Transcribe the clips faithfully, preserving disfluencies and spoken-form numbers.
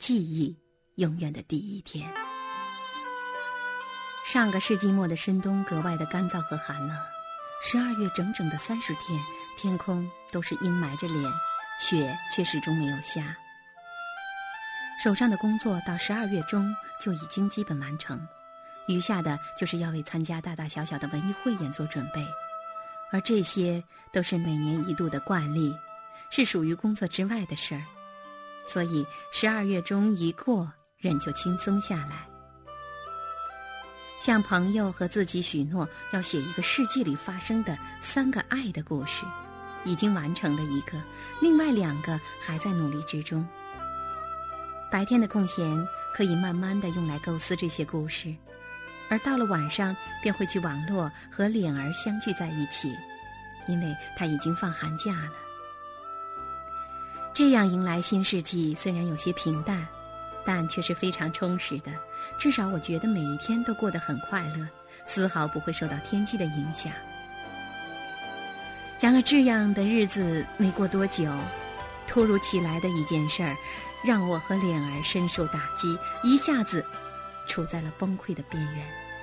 记忆永远的第一天。上个世纪末的深冬格外的干燥和寒冷，十二月整整的三十天，天空都是阴霾着脸，雪却始终没有下。手上的工作到十二月中就已经基本完成，余下的就是要为参加大大小小的文艺汇演做准备，而这些都是每年一度的惯例，是属于工作之外的事儿，所以十二月中一过，人就轻松下来。向朋友和自己许诺要写一个世纪里发生的三个爱的故事，已经完成了一个，另外两个还在努力之中。白天的空闲可以慢慢地用来构思这些故事，而到了晚上便会去网络和脸儿相聚在一起，因为他已经放寒假了。这样迎来新世纪虽然有些平淡，但却是非常充实的，至少我觉得每一天都过得很快乐，丝毫不会受到天气的影响。然而这样的日子没过多久，突如其来的一件事儿让我和脸儿深受打击，一下子处在了崩溃的边缘。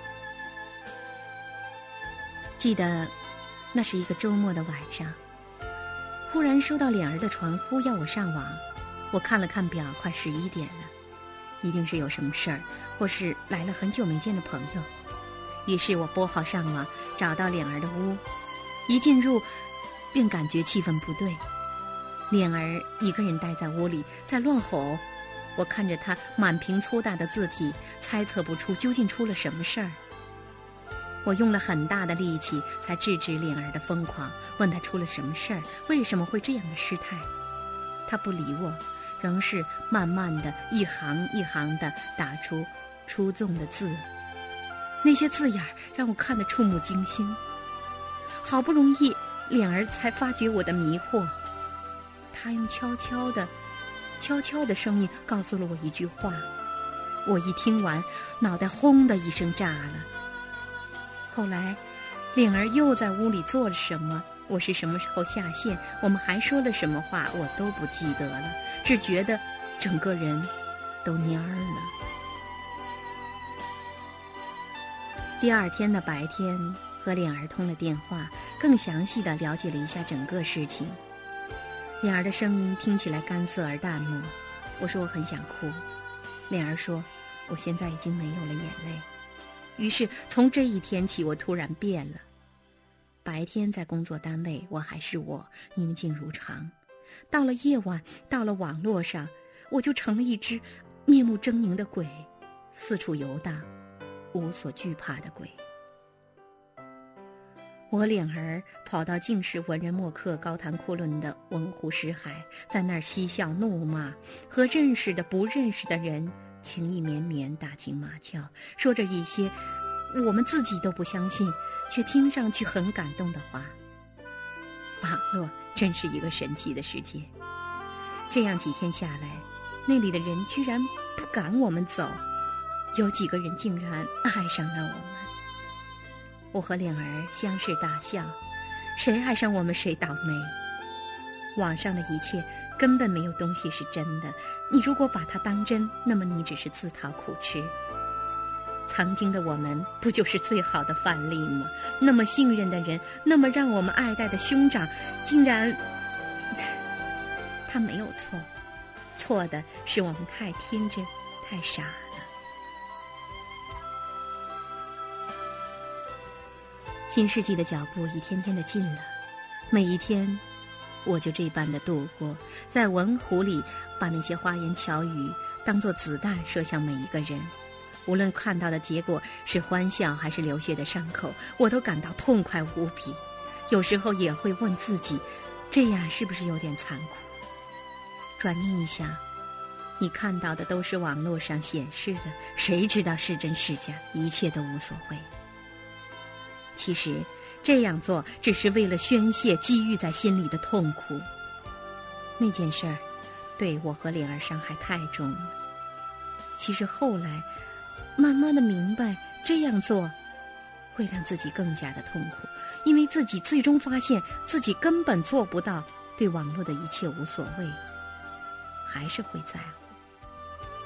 记得那是一个周末的晚上，忽然收到脸儿的传呼要我上网，我看了看表，快十一点了，一定是有什么事儿，或是来了很久没见的朋友。于是我拨号上网，找到脸儿的屋，一进入便感觉气氛不对。脸儿一个人待在屋里，在乱吼。我看着他满屏粗大的字体，猜测不出究竟出了什么事儿。我用了很大的力气才制止脸儿的疯狂，问他出了什么事儿，为什么会这样的失态。他不理我，仍是慢慢的一行一行的打出出众的字，那些字眼让我看得触目惊心。好不容易脸儿才发觉我的迷惑，他用悄悄的悄悄的声音告诉了我一句话，我一听完，脑袋轰的一声炸了。后来脸儿又在屋里做了什么，我是什么时候下线，我们还说了什么话，我都不记得了，只觉得整个人都蔫儿了。第二天的白天和脸儿通了电话，更详细地了解了一下整个事情。脸儿的声音听起来干涩而淡漠，我说我很想哭，脸儿说我现在已经没有了眼泪。于是从这一天起，我突然变了。白天在工作单位，我还是我，宁静如常。到了夜晚，到了网络上，我就成了一只面目狰狞的鬼，四处游荡，无所惧怕的鬼。我脸儿跑到尽是文人墨客高谈阔论的文湖诗海，在那儿嬉笑怒骂，和认识的不认识的人情意绵绵，打情骂俏，说着一些我们自己都不相信却听上去很感动的话。网络真是一个神奇的世界。这样几天下来，那里的人居然不赶我们走，有几个人竟然爱上了我们。我和脸儿相视大笑，谁爱上我们谁倒霉。网上的一切根本没有东西是真的，你如果把它当真，那么你只是自讨苦吃。曾经的我们不就是最好的范例吗？那么信任的人，那么让我们爱戴的兄长，竟然他没有错，错的是我们太天真太傻了。新世纪的脚步一天天的近了，每一天我就这般的度过，在文湖里把那些花言巧语当作子弹射向每一个人，无论看到的结果是欢笑还是流血的伤口，我都感到痛快无比。有时候也会问自己，这样是不是有点残酷？转念一想，你看到的都是网络上显示的，谁知道是真是假，一切都无所谓。其实这样做只是为了宣泄积郁在心里的痛苦。那件事儿对我和脸儿伤害太重了。其实后来慢慢的明白，这样做会让自己更加的痛苦，因为自己最终发现自己根本做不到对网络的一切无所谓，还是会在乎。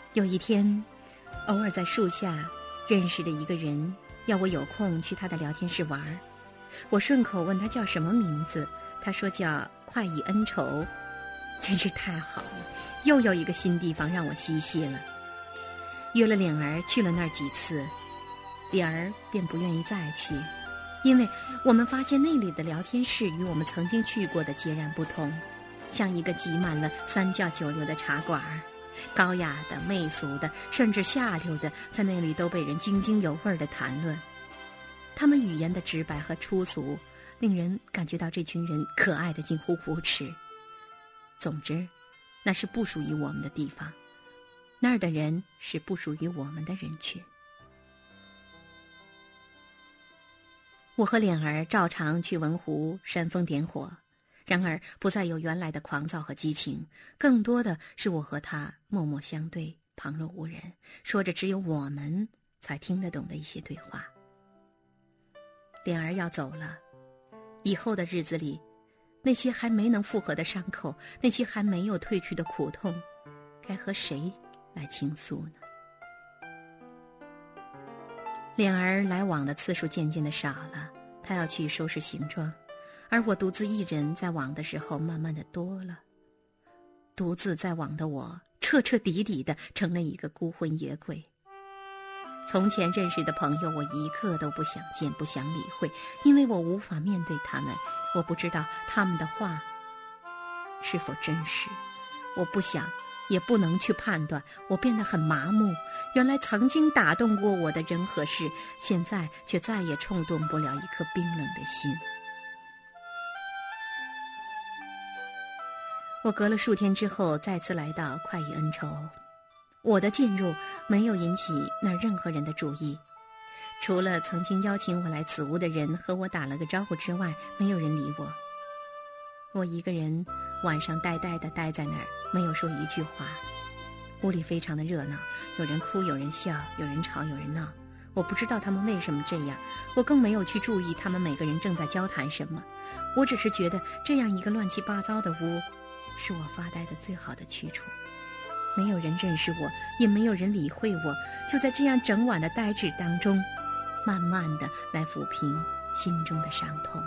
有一天，偶尔在树下认识的一个人要我有空去他的聊天室玩，我顺口问他叫什么名字，他说叫快意恩仇，真是太好了，又有一个新地方让我嬉戏了。约了脸儿去了那儿几次，脸儿便不愿意再去，因为我们发现那里的聊天室与我们曾经去过的截然不同，像一个挤满了三教九流的茶馆，高雅的、媚俗的，甚至下流的，在那里都被人津津有味地谈论。他们语言的直白和粗俗，令人感觉到这群人可爱的近乎无耻。总之，那是不属于我们的地方，那儿的人是不属于我们的人群。我和脸儿照常去文湖煽风点火，然而不再有原来的狂躁和激情，更多的是我和他默默相对，旁若无人，说着只有我们才听得懂的一些对话。脸儿要走了，以后的日子里，那些还没能复合的伤口，那些还没有褪去的苦痛，该和谁来倾诉呢？脸儿来往的次数渐渐的少了，他要去收拾行装，而我独自一人在往的时候慢慢的多了。独自在往的我，彻彻底底的成了一个孤魂野鬼。从前认识的朋友，我一刻都不想见，不想理会，因为我无法面对他们，我不知道他们的话是否真实，我不想也不能去判断，我变得很麻木。原来曾经打动过我的人和事，现在却再也冲动不了一颗冰冷的心。我隔了数天之后再次来到快意恩仇，我的进入没有引起那任何人的注意，除了曾经邀请我来此屋的人和我打了个招呼之外，没有人理我。我一个人晚上呆呆地待在那儿，没有说一句话。屋里非常的热闹，有人哭，有人笑，有人吵，有人闹。我不知道他们为什么这样，我更没有去注意他们每个人正在交谈什么。我只是觉得这样一个乱七八糟的屋，是我发呆的最好的去处。没有人认识我，也没有人理会我，就在这样整晚的呆滞当中，慢慢的来抚平心中的伤痛。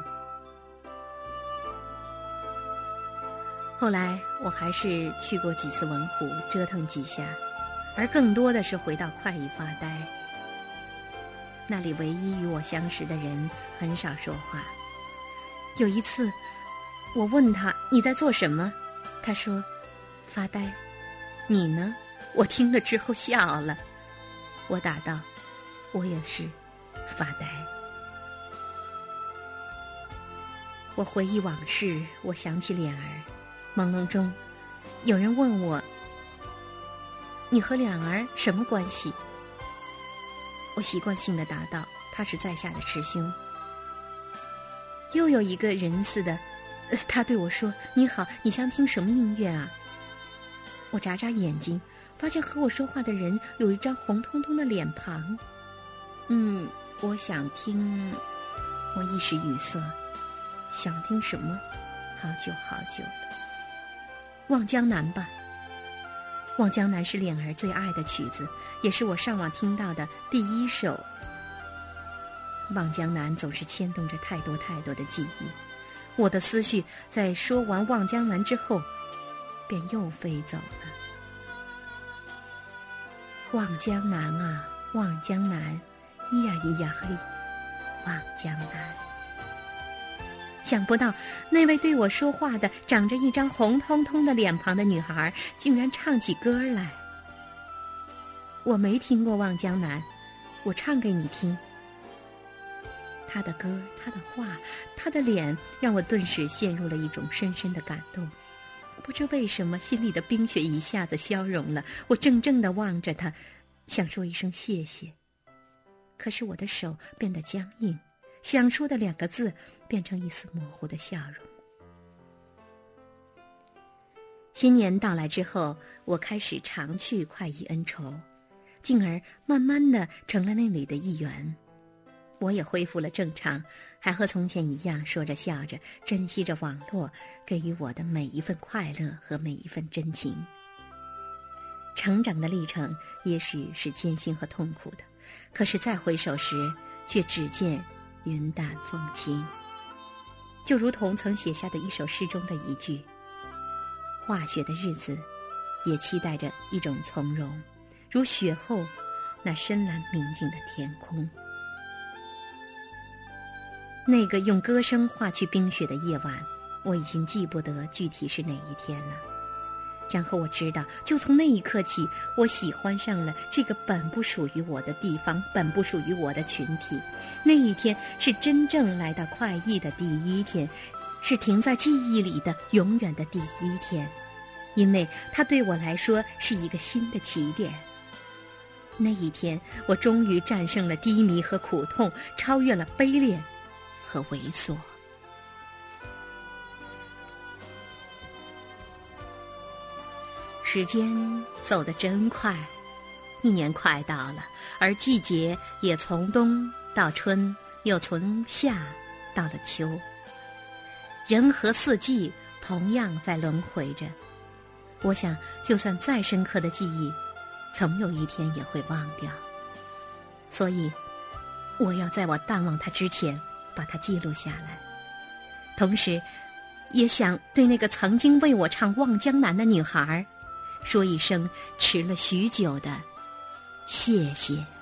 后来我还是去过几次文湖，折腾几下，而更多的是回到快意发呆。那里唯一与我相识的人很少说话。有一次我问他你在做什么，他说发呆。你呢？我听了之后笑了。我答道我也是发呆。我回忆往事，我想起脸儿，朦胧中有人问我，你和脸儿什么关系？我习惯性地答道他是在下的师兄。又有一个人似的，他对我说，你好，你想听什么音乐啊？我眨眨眼睛，发现和我说话的人有一张红彤彤的脸庞。嗯，我想听……我一时语塞，想听什么？好久好久了。望江南吧。望江南是脸儿最爱的曲子，也是我上网听到的第一首。望江南总是牵动着太多太多的记忆，我的思绪在说完望江南之后便又飞走了。望江南啊，望江南，咿呀咿呀嘿，望江南。想不到那位对我说话的长着一张红彤彤的脸庞的女孩竟然唱起歌来。我没听过望江南，我唱给你听。她的歌，她的话，她的脸，让我顿时陷入了一种深深的感动。不知为什么，心里的冰雪一下子消融了。我怔怔地望着他，想说一声谢谢，可是我的手变得僵硬，想说的两个字变成一丝模糊的笑容。新年到来之后，我开始常去快意恩仇，进而慢慢地成了那里的一员。我也恢复了正常，还和从前一样说着笑着，珍惜着网络给予我的每一份快乐和每一份真情。 成长的历程也许是艰辛和痛苦的，可是再回首时，却只见云淡风轻。就如同曾写下的一首诗中的一句：化雪的日子也期待着一种从容，如雪后那深蓝明净的天空。那个用歌声化去冰雪的夜晚，我已经记不得具体是哪一天了。然后我知道，就从那一刻起，我喜欢上了这个本不属于我的地方，本不属于我的群体。那一天是真正来到快意的第一天，是停在记忆里的永远的第一天，因为它对我来说是一个新的起点。那一天，我终于战胜了低迷和苦痛，超越了卑劣和猥琐。时间走得真快，一年快到了，而季节也从冬到春，又从夏到了秋。人和四季同样在轮回着，我想就算再深刻的记忆，总有一天也会忘掉。所以我要在我淡忘它之前把它记录下来，同时也想对那个曾经为我唱《望江南》的女孩说一声迟了许久的谢谢。